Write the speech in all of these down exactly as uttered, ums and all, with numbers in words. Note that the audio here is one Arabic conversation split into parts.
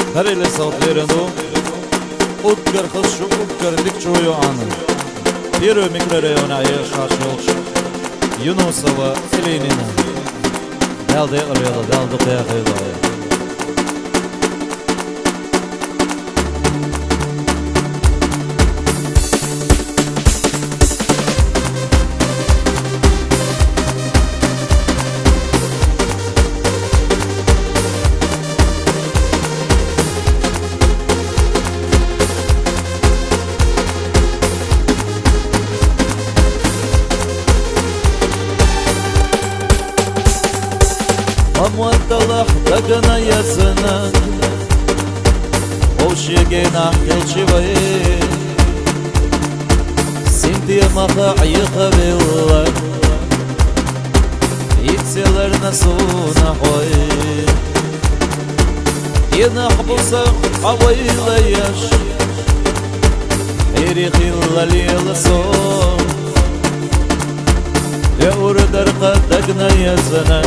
هريل صوتيرنو أذكر خشو أذكر دكتشو يوعانا بيرو مكرريون عيش عشوش يونسوا إلينينا دال دي أريضا دال دقيا خيضا Амуаталах дагана ясана Ошегена хилчивае Синтия маха айыха белла Икселер насуна хой Енах бусах авайла яш Эрихилла лила сон Яурдар қадагна ясана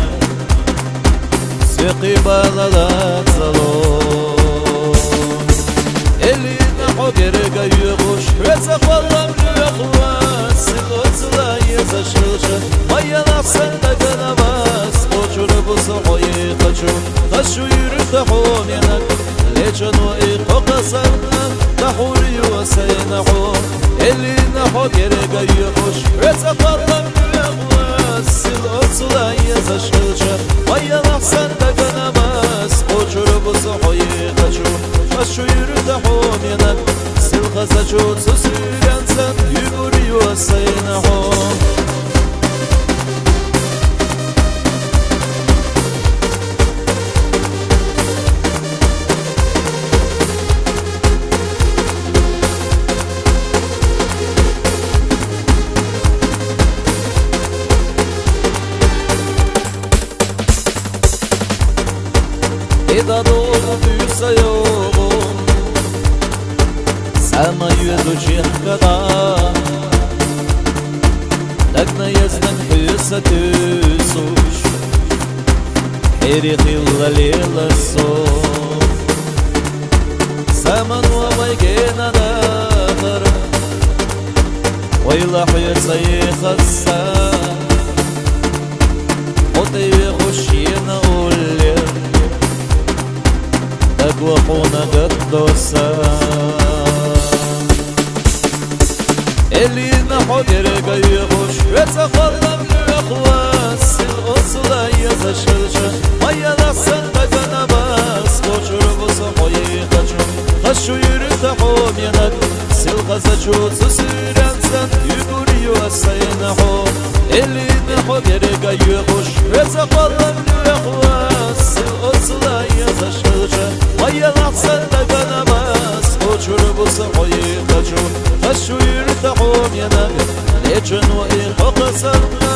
قبال الصالون اللي نحجر جيوش وسقلم لأخواس الأصلا يزشلش ما ينحسن دجنا بس قشر بصحي قشر قشر يرتاحون ينك ليشن وإيق قصرنا تحوري وسينحو اللي نحجر جيوش وسقلم لأخواس الأصلا يزشلش ما ينحسن Şu yürüte homyenak Sil kasa çut susürensen Yürüyor sayına hom Eda dolu büyüse yok Сама юзучих када Так наездным пыса тюсуш Эрихилла лила сон Сама новой гена нахар Ойла хуйса ехаса Оты вехушина уллер Так вахуна гаддоса اللي نحجر جيوش وتقلم لأخواس الأصلا يزشلش ما ينحسن دجنا بس قشر بصحي قشر خشو يرتاحون ينك سيل خزشو سسيرانسن يقولي وسينحو اللي نحجر جيوش وتقلم لأخواس الأصلا يزشلش ما ينحسن دجنا بس قشر بصحي قشر خشو يرتاحون ينك ليشن وإيق قصرنا